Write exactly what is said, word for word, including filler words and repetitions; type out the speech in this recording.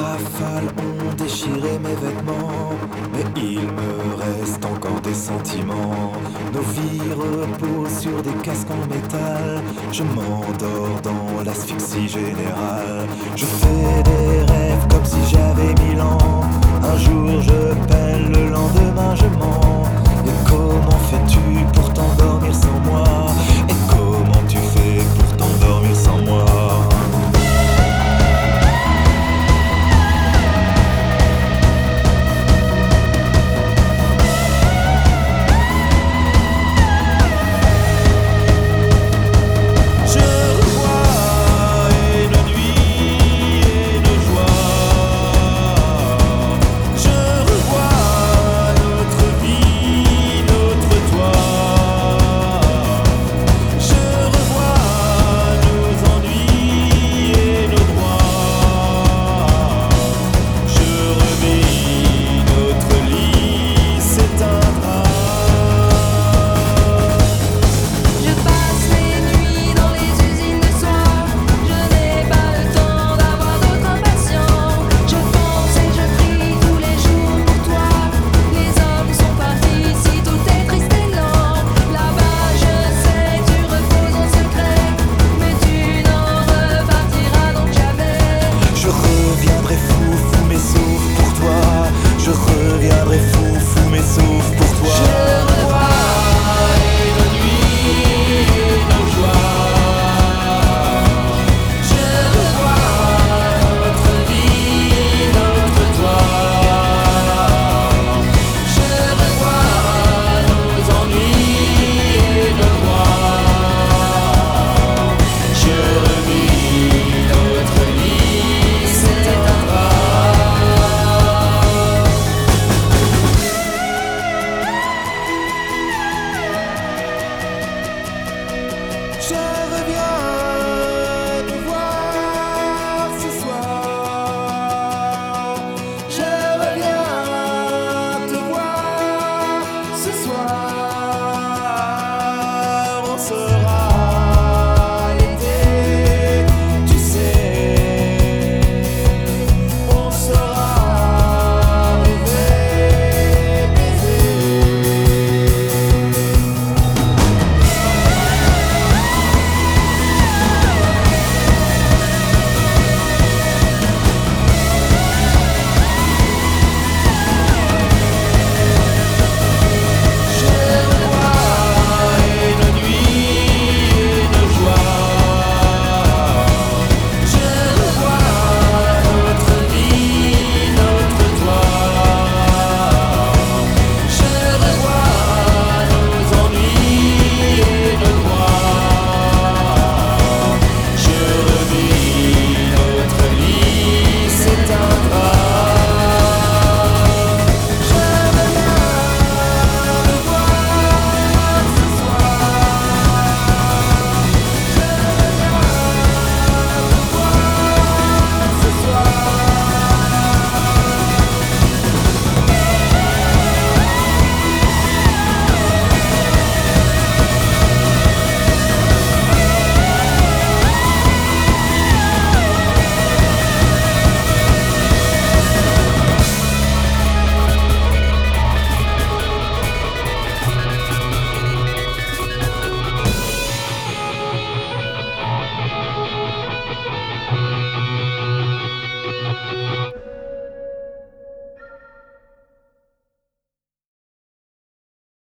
rafales ont déchiré mes vêtements, mais il me reste encore des sentiments. Nos vies reposent sur des casques en métal. Je m'endors dans l'asphyxie générale. Je fais des rêves comme si j'avais mille ans. Un jour je peine, le lendemain je mens. Et comment fais-tu pour t'endormir sans moi? Et comment tu fais pour t'endormir sans moi? Je reviendrai fou, fou mais sauf pour toi. Je revois nos nuits et nos joies. Je revois notre vie, notre toit. Je revois nos ennuis et nos droits. Je revis notre lit, c'est un drap. So